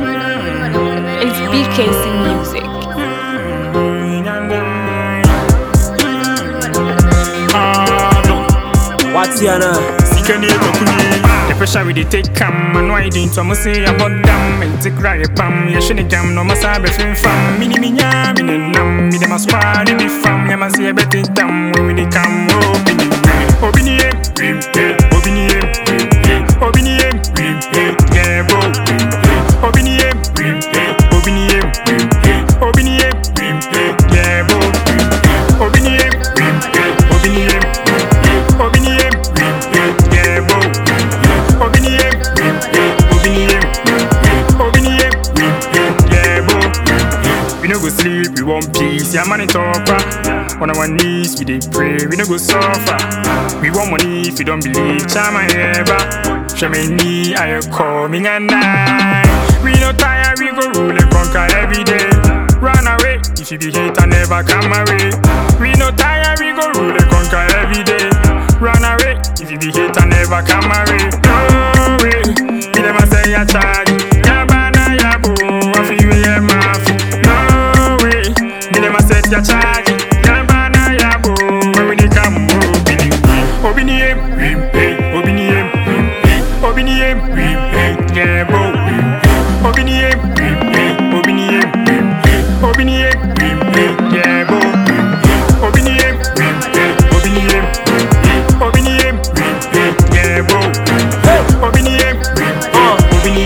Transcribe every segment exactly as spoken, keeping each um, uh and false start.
It's B K C Music. What's your name? The pressure we dey take come and why didn't I must say about them and take right pam ya shine jam no must have been fam mini minya mini nam mi dem squad be fam ya must say better damn when we dey come open obini obini obini yeah bro obini obini obini yeah bro obini obini obini yeah bro obini obini obini yeah bro we no go sleep we want peace yeah money talker on our knees we dey pray we no go suffer we want money if you don't believe chama ever show me knee I call me and night we no tire we go rule and conquer every day run away if you be hater never come away we no tire we go rule and conquer every day run away if you be hater never come away no way me never say ya charge ya bana ya boom I feel you yeah mafi no way me never set ya charge ya bana ya boom when we dey come obini obini obini obini yeah bro obini obini obini yeah bro obini obini obini yeah bro obini obini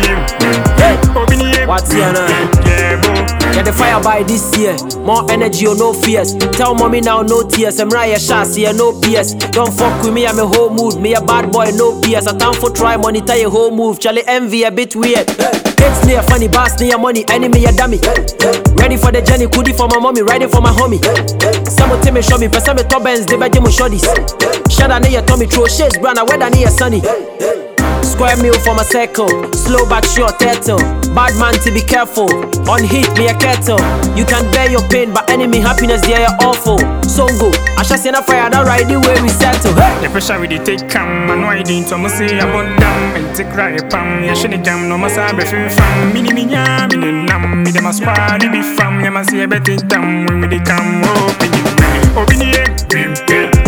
obini What's your name? yeah bro. Get the fire by this year. More energy or no fears. Tell mommy now no tears. I'm right shots here no P S. Don't fuck with me, I'm a whole mood. Me a bad boy, no P S. I time for try monitor your whole move. Charlie envy a bit weird. It's near funny, boss near money, enemy a dummy. Ready for the journey, goodie for my mommy, riding for my homie. Someone tell me show me, person me top ends, they bet you shorties. Shut down near Tommy, throw shades, brand, I wear that near sunny. Square meal for my circle, slow back short turtle. Bad man to be careful, on heat me a kettle. You can bear your pain, but enemy happiness yeah you're awful. Songo, I shall send a fire that right the way we settle. Hey! The pressure we dey take come and why didn't I must say about them and take right pam ya shine jam no must have been fam mini minya mini nam mi dem squad be fam ya must say better damn when we dey come open obini